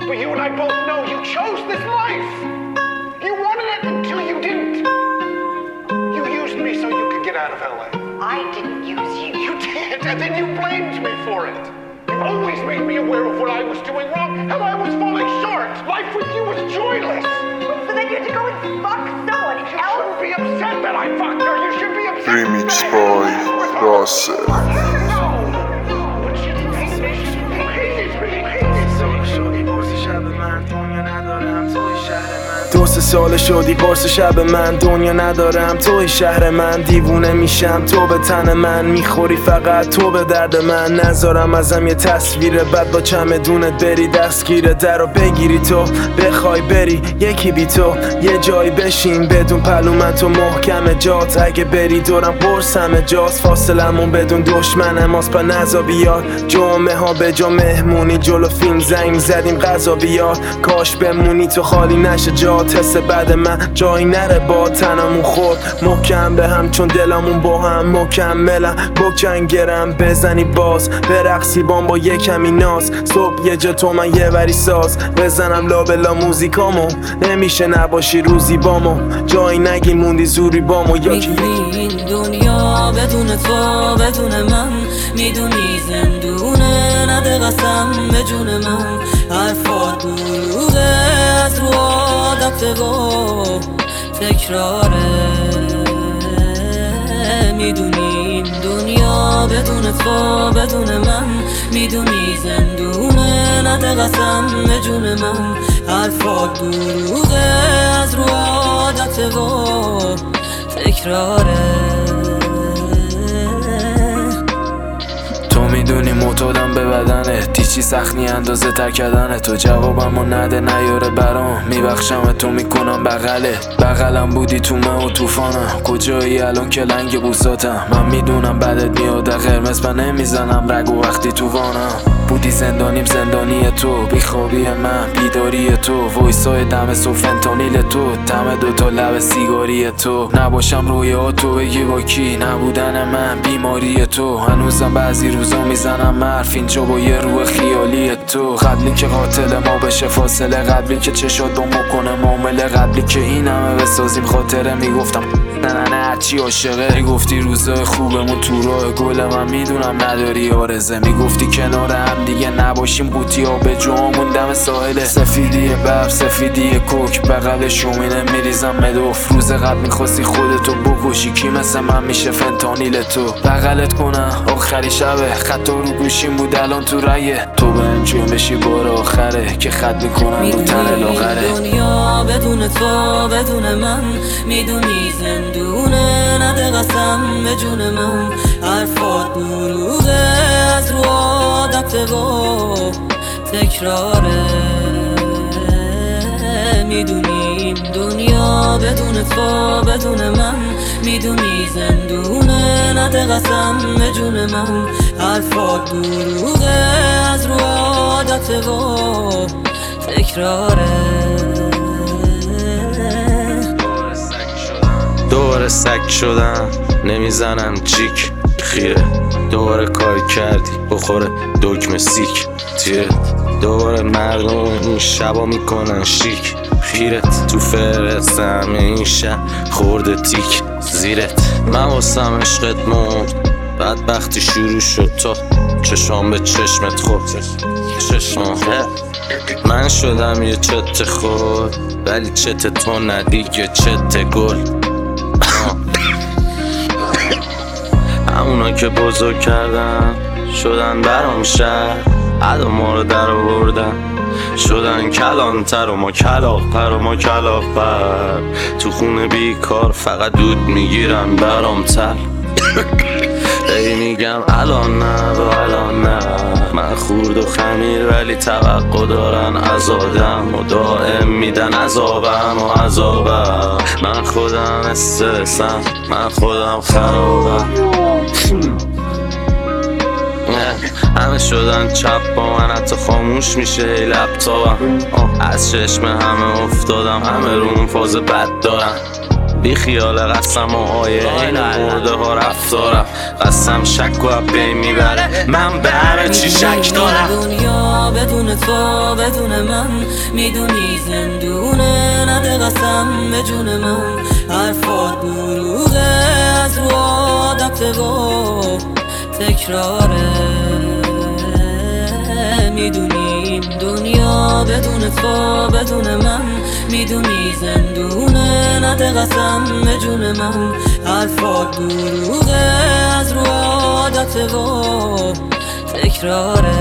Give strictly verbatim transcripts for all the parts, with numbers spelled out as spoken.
But you and I both know you chose this life. You wanted it until you didn't. You used me so you could get out of L A. I didn't use you. You did, and then you blamed me for it. You always made me aware of what I was doing wrong, how I was falling short. Life with you was joyless. So then you had to go and fuck someone You else? shouldn't be upset that I fucked her. You should be upset. Remix boy, Russell. No, but she hated me. She hated me. دو سه سال شدی پرس شب من دنیا ندارم توی شهر من دیوونه میشم تو به تن من میخوری فقط تو به درد من نذارم ازم یه تصویر بد با چمدونت بری دستگیر در رو بگیری تو بخوای بری یکی بی تو یه جایی بشین بدون پلو من تو محکم جات اگه بری دورم پرس همه جاست فاصلمون بدون دشمنم آس پا نزا بیار جمعه ها به جا مهمونی جلو فیلم زنگ زدیم غذا بیار کاش بمونی تو خالی نشه جات حس بعد من جایی نره با تنمون خورد محکم به هم چون دلمون با هم مکملم بکنگرم بزنی باز برقصی بام با یه کمی ناز صبح یه جا تو من یه وری ساز بزنم لابلا موزیکامو نمیشه نباشی روزی بامو جایی نگی موندی زوری بامو یکی میدونی این دنیا بدون تو بدون من میدونی زندونه نده قسم به جون من حرفات دروغه از رو عادت و تکراره میدونی این دنیا بدون تو بدون من میدونی زندونه نده قسم به جون من حرفات دروغه از رو عادت و تکراره تو میدونی معتادم به بدنه دیچی سخنی اندازه تر کردنه تو جوابمو نده نیاره برام میبخشم تو میکنم بغله بغلم بودی تو من و توفانم کجایی الان که لنگ بوساتم من میدونم بدت میاد قرمز من نمیزنم رگو وقتی تو وانم بودی زندانیم زندانی تو بیخوابی من بیداری تو وایسای دم سو فنتانیل تو تم دوتا لب سیگاری تو نباشم رویا تو بگی با کی نبودن من بیماری تو هنوزم بعضی روزا میزنم حرف اینجا با یه روح خیالی تو قبلی که قاتل ما بشه فاصله قبلی که چشات دنبا کنه معامله قبلی که این همه بسازیم خاطره میگفتم نه نه نه هرچی عاشقه میگفتی روزای خوبمون تو راه گل من میدونم نداری آرزه میگفتی کنار هم دیگه نباشیم قوطی ها به جامون دم ساحله سفیدی برف سفیدی کوک بغل شومینه میریزم مدوف روز قبل میخواستی خودتو بکشی کی مثل من میشه فنتانیل تو بغلت کنم آخری شبه خطا رو گوشیم بود الان تو رایه تو به انجام بشی بار آخره که خط میکنم رو تن لاغره دنیا بدون تو بدون من میدونی زندونه نده قسم به جون من حرفات دروغه از رو عادت و تکراره میدونی این دنیا بدون تو بدون من میدونی زندونه نده قسم به جون من حرفات دروغه از رو عادت و تکراره دوباره سگ شدم نمیزنم جیک خیره دوباره کار کردی بخوره دکمه سیک تیره دوباره مردم این شبا میکنن شیک خیرت تو فرست همه این شب خورده تیک زیرت من واسم عشقت مرد بدبختی شروع شد تا چشام به چشمت خورد چشمه من شدم یه چت خور ولی چت تو ندیگه چت گل همونا که بزرگ کردن شدن برام شهر عدا ما رو در آوردن شدن کلانتر و ما کلاغ‌تر و ما کلاغ‌بر تو خونه بیکار فقط دود میگیرم برام تر ای میگم الان نه و الان نه من خورد و خمیر ولی توقع دارن از آدم و دائم میدن عذابم و عذابم من خودم استرسم من خودم خرابم همه شدن چپ با من حتی خاموش میشه ای لپتاپم از چشم همه افتادم همه رو اون فاز بد دارم بی خیال قسم و آیه این مرده ها رفتارم قسم شک و بی میبره من به همه چی شک دارم دنیا بدون تو بدون من میدونی زندونه نده قسم به جون من حرفات دروغه از رو عادت و تکراره میدونیم دنیا بدون تو بدون من میدونی زندونه نده قسم به جون من حرفات دروغه از رو عادت و تکراره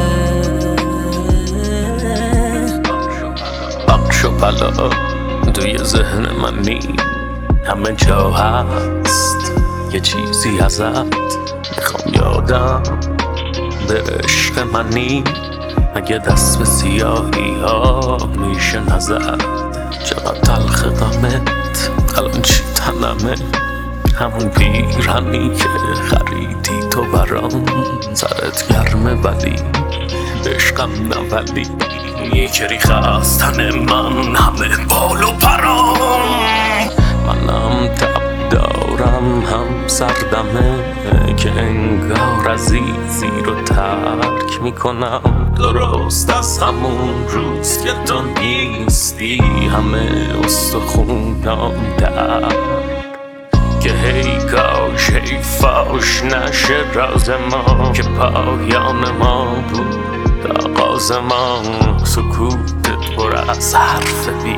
بخش و پلا توی ذهن منی همه جا هست یه چیزی ازت میخوام یادم به عشق منی اگه دست به سیاهی ها میشه نزد چقدر تلخ غمت الان چی تنمه همون پیرهنی که خریدی تو برام سرت گرمه ولی عشقم نه ولی یکی ریخه از تن من همه بال و پرام منم تب دارم هم سردمه که انگار عزیزی رو ترک میکنم درست از همون روز که تو نیستی همه استخونام در که هی کاش هی فاش نشه راز ما که پایان ما بود آغاز ما سکوتت پر از حرف بی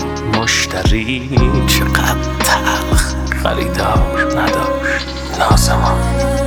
مشتری چقدر تلخ خریدار نداشت ناز ما